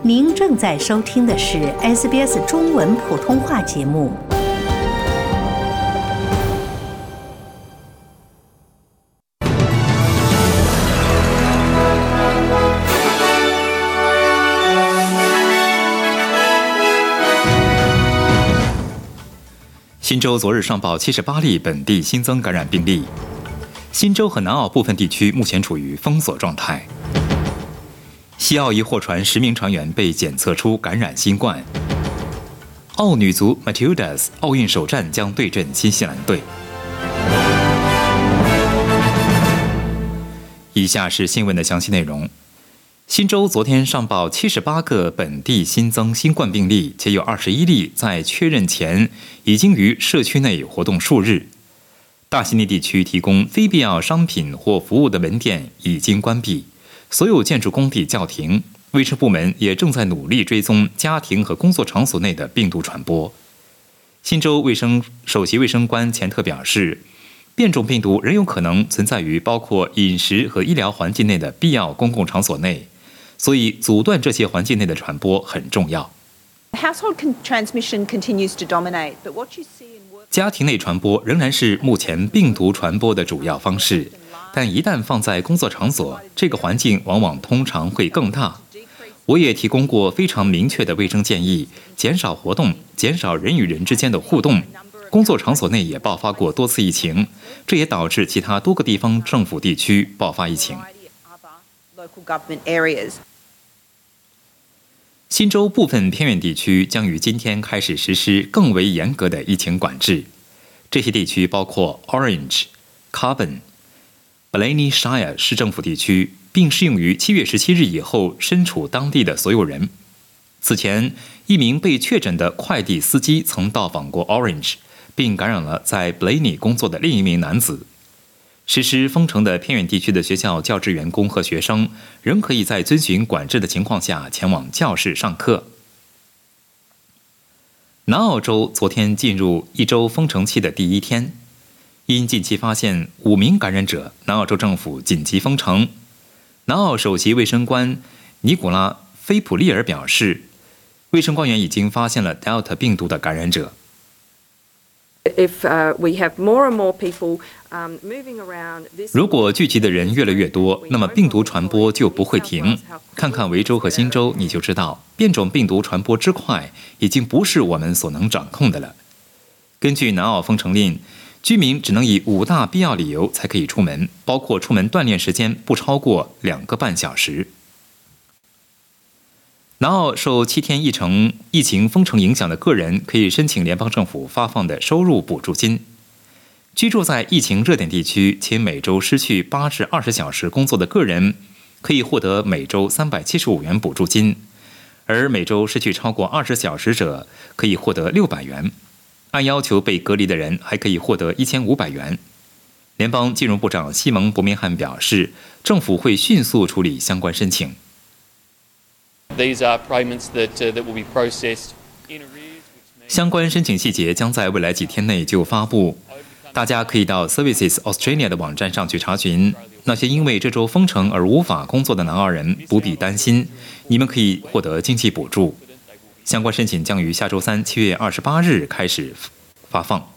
您正在收听的是 SBS 中文普通话节目。 新州昨日上报78例本地新增感染病例。新州和南澳部分地区目前处于封锁状态。西澳一货船10名船员被检测出感染新冠。澳女足 Matildas 奥运首战将对阵新西兰队。以下是新闻的详细内容。新州昨天上报78个本地新增新冠病例，且有21例在确认前已经于社区内活动数日。大悉尼地区提供非必要商品或服务的门店已经关闭，所有建筑工地叫停。卫生部门也正在努力追踪家庭和工作场所内的病毒传播。新州首席卫生官钱特表示，变种病毒仍有可能存在于包括饮食和医疗环境内的必要公共场所内，所以阻断这些环境内的传播很重要。家庭内传播仍然是目前病毒传播的主要方式，但一旦放在工作场所，这个环境通常会更大。我也提供过非常明确的卫生建议，减少活动，减少人与人之间的互动。工作场所内也爆发过多次疫情，这也导致其他多个地方政府地区爆发疫情。新州部分偏远地区将于今天开始实施更为严格的疫情管制，这些地区包括 Orange、Carbon、Blaney Shire 市政府地区，并适用于7月17日以后身处当地的所有人。此前，一名被确诊的快递司机曾到访过 Orange， 并感染了在 Blaney 工作的另一名男子。实施封城的偏远地区的学校教职员工和学生仍可以在遵循管制的情况下前往教室上课。南澳洲昨天进入一周封城期的第一天，因近期发现5名感染者，南澳洲政府紧急封城。南澳首席卫生官尼古拉·菲普利尔表示，卫生官员已经发现了 Delta 病毒的感染者。如果聚集的人越来越多，那么病毒传播就不会停。看看维州和新州，你就知道变种病毒传播之快已经不是我们所能掌控的了。根据南澳封城令，居民只能以5大必要理由才可以出门，包括出门锻炼时间不超过2个半小时。南澳受7天疫情封城影响的个人可以申请联邦政府发放的收入补助金。居住在疫情热点地区且每周失去8至20小时工作的个人可以获得每周375元补助金，而每周失去超过20小时者可以获得600元。按要求被隔离的人还可以获得1500元。联邦金融部长西蒙·伯明翰表示，政府会迅速处理相关申请。相关申请细节将在未来几天内就发布，大家可以到 Services Australia 的网站上去查询。那些因为这周封城而无法工作的南澳人不必担心，你们可以获得经济补助。相关申请将于下周3 7月28日开始发放。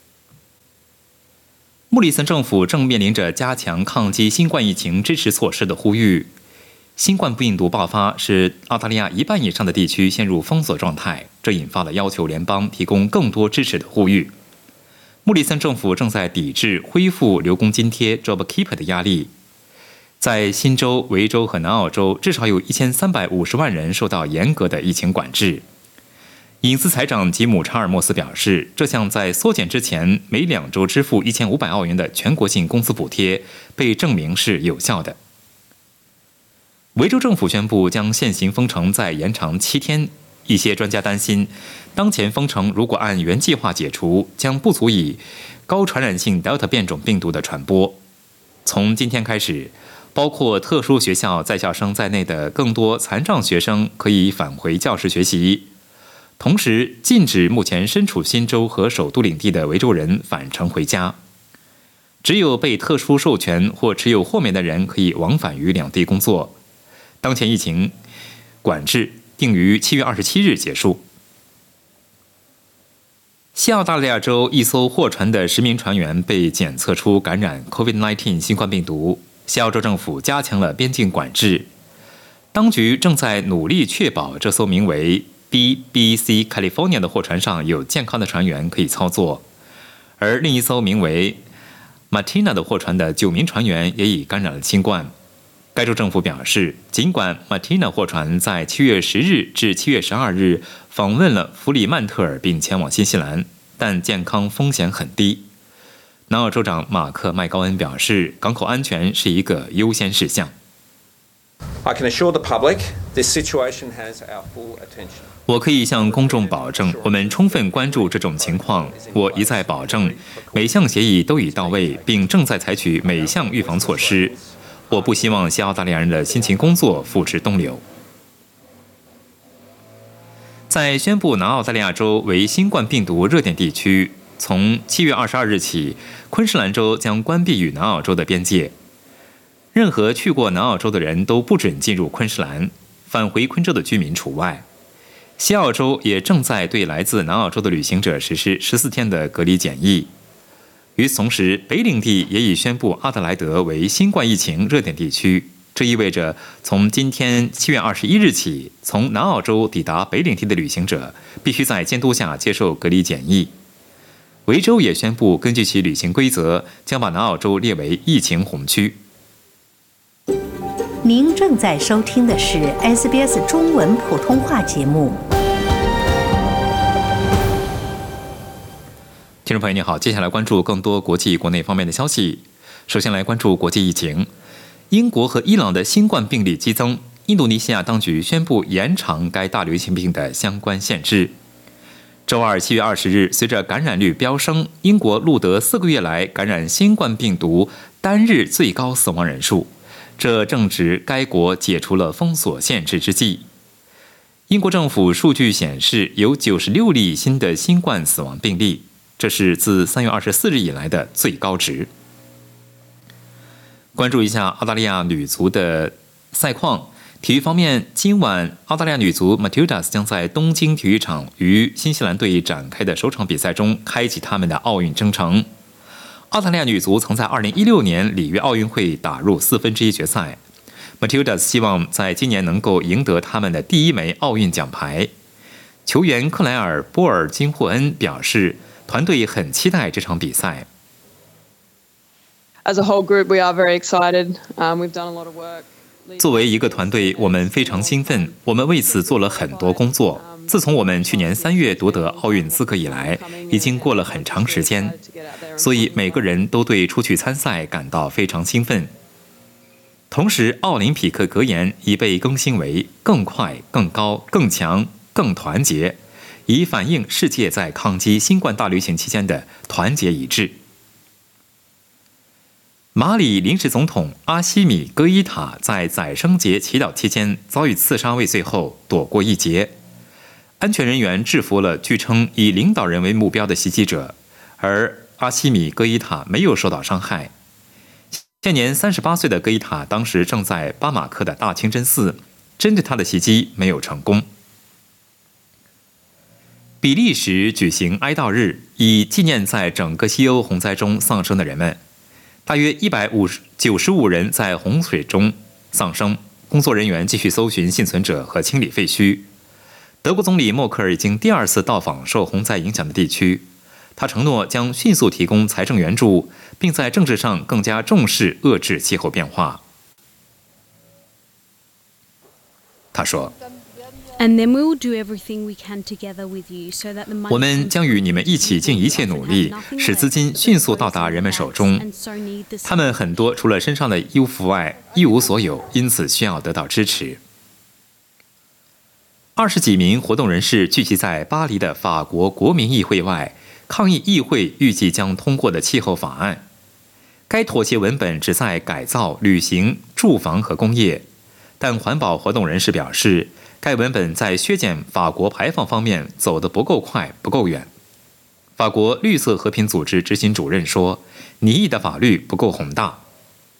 莫里森政府正面临着加强抗击新冠疫情支持措施的呼吁。新冠病毒爆发使澳大利亚1半以上的地区陷入封锁状态，这引发了要求联邦提供更多支持的呼吁。莫里森政府正在抵制恢复留工津贴 JobKeeper 的压力。在新州、维州和南澳洲，至少有1350万人受到严格的疫情管制。隐私财长吉姆·查尔莫斯表示，这项在缩减之前每2周支付1500澳元的全国性工资补贴被证明是有效的。维州政府宣布将现行封城再延长7天。一些专家担心，当前封城如果按原计划解除，将不足以高传染性 Delta 变种病毒的传播。从今天开始，包括特殊学校在校生在内的更多残障学生可以返回教室学习，同时禁止目前身处新州和首都领地的维州人返程回家。只有被特殊授权或持有豁免的人可以往返于两地工作。当前疫情管制定于7月27日结束。西澳大利亚州一艘货船的10名船员被检测出感染 COVID-19 新冠病毒，西澳州政府加强了边境管制。当局正在努力确保这艘名为 BBC California 的货船上有健康的船员可以操作，而另一艘名为 Martina 的货船的9名船员也已感染了新冠。该州政府表示，尽管 Martina 货船在7月10日至7月12日访问了弗里曼特尔并前往新西兰，但健康风险很低。南澳州长马克·麦高恩表示，港口安全是一个优先事项。 I can assure the public this situation has our full attention. 我可以向公众保证，我们充分关注这种情况。我一再保证，每项协议都已到位，并正在采取每项预防措施。我不希望西澳大利亚人的辛勤工作付之东流。在宣布南澳大利亚州为新冠病毒热点地区，从7月22日起，昆士兰州将关闭与南澳州的边界。任何去过南澳州的人都不准进入昆士兰，返回昆州的居民除外。西澳州也正在对来自南澳洲的旅行者实施14天的隔离检疫。与此同时，北领地也已宣布阿德莱德为新冠疫情热点地区，这意味着从今天7月21日起，从南澳洲抵达北领地的旅行者必须在监督下接受隔离检疫。维州也宣布根据其旅行规则，将把南澳洲列为疫情红区。 您正在收听的是 SBS 中文普通话节目。 听众朋友您好，接下来关注更多国际国内方面的消息。首先来关注国际疫情，英国和伊朗的新冠病例激增，印度尼西亚当局宣布延长该大流行病的相关限制。周二7月20日，随着感染率飙升，英国录得4个月来感染新冠病毒单日最高死亡人数，这正值该国解除了封锁限制之际。英国政府数据显示，有96例新的新冠死亡病例，这是自3月24日以来的最高值。关注一下澳大利亚女足的赛况。体育方面，今晚澳大利亚女足 Matildas 将在东京体育场与新西兰队展开的首场比赛中开启他们的奥运征程。澳大利亚女足曾在2016年里约奥运会打入1/4决赛。Matildas 希望在今年能够赢得他们的第1枚奥运奖牌。球员克莱尔·波尔金霍恩表示，团队很期待这场比赛。 As a whole group, we are very excited. We've done a lot of work. 作为一个团队，我们非常兴奋，我们为此做了很多工作。自从我们去年3月夺得奥运资格以来，已经过了很长时间，所以每个人都对出去参赛感到非常兴奋。同时，奥林匹克格言已被更新为更快、更高、更强、更团结，以反映世界在抗击新冠大流行期间的团结一致。马里临时总统阿西米戈伊塔在宰牲节祈祷期间遭遇刺杀未遂后躲过一劫，安全人员制服了据称以领导人为目标的袭击者，而阿西米戈伊塔没有受到伤害。现年38岁的戈伊塔当时正在巴马克的大清真寺，针对他的袭击没有成功。比利时举行哀悼日，以纪念在整个西欧洪灾中丧生的人们。大约195人在洪水中丧生，工作人员继续搜寻幸存者和清理废墟。德国总理默克尔已经第2次到访受洪灾影响的地区，他承诺将迅速提供财政援助，并在政治上更加重视遏制气候变化。他说，我们将与你们一起尽一切努力，使资金迅速到达人们手中。他们很多除了身上的衣服外一无所有，因此需要得到支持。20几名活动人士聚集在巴黎的法国国民议会外，抗议议会预计将通过的气候法案。该妥协文本旨在改造旅行、住房和工业，但环保活动人士表示，该文本在削减法国排放方面走得不够快、不够远。法国绿色和平组织执行主任说，拟议的法律不够宏大。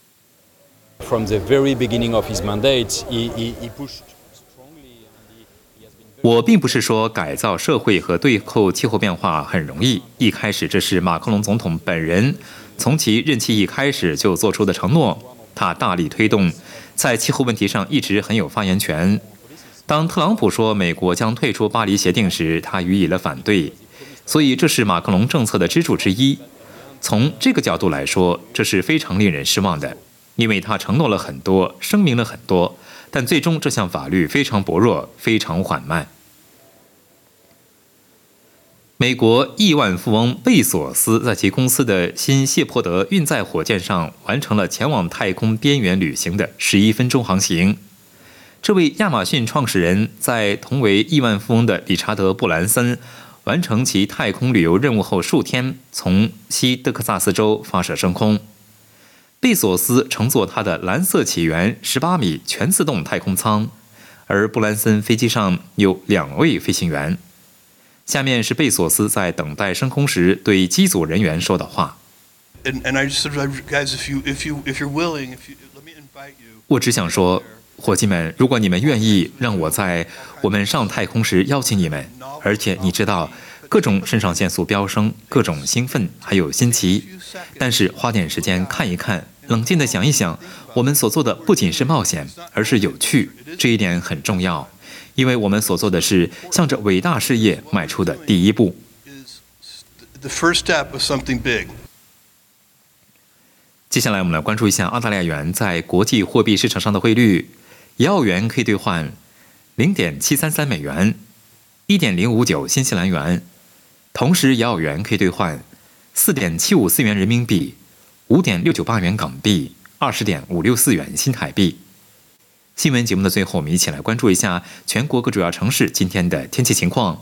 From the very beginning of his mandate, he pushed strongly on the 我并不是说改造社会和对抗气候变化很容易，一开始这是马克龙总统本人从其任期一开始就做出的承诺，他大力推动，在气候问题上一直很有发言权。当特朗普说美国将退出巴黎协定时，他予以了反对，所以这是马克龙政策的支柱之一。从这个角度来说，这是非常令人失望的，因为他承诺了很多，声明了很多，但最终这项法律非常薄弱，非常缓慢。美国亿万富翁贝索斯在其公司的新谢泼德运载火箭上完成了前往太空边缘旅行的11分钟航行。这位亚马逊创始人在同为亿万富翁的理查德·布兰森完成其太空旅游任务后数天，从西德克萨斯州发射升空。贝索斯乘坐他的蓝色起源18米全自动太空舱，而布兰森飞机上有2位飞行员。下面是贝索斯在等待升空时对机组人员说的话。我只想说，伙计们，如果你们愿意让我在我们上太空时邀请你们，而且你知道各种肾上腺素飙升，各种兴奋还有新奇，但是花点时间看一看，冷静地想一想，我们所做的不仅是冒险，而是有趣，这一点很重要，因为我们所做的是向着伟大事业迈出的第一步。接下来我们来关注一下澳大利亚元在国际货币市场上的汇率，1澳元可以兑换0.733美元，1.059新西兰元，同时1澳元可以兑换4.754元人民币，5.698元港币，20.564元新台币。新闻节目的最后，我们一起来关注一下全国各主要城市今天的天气情况。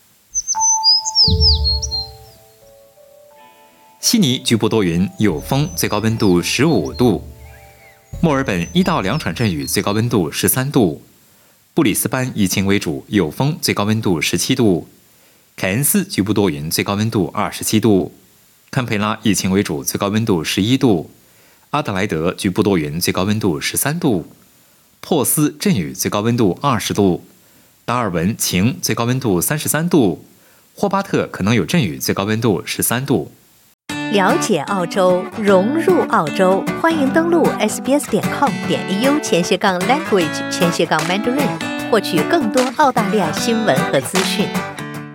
悉尼局部多云有风，最高温度15度；墨尔本1到2场阵雨，最高温度13度；布里斯班以晴为主，有风，最高温度17度；凯恩斯局部多云，最高温度27度；堪培拉以晴为主，最高温度11度；阿德莱德局部多云，最高温度13度；珀斯阵雨，最高温度20度；达尔文晴，最高温度33度；霍巴特可能有阵雨，最高温度13度。 了解澳洲，融入澳洲，欢迎登录 sbs.com.au/language/mandarin，获取更多澳大利亚新闻和资讯。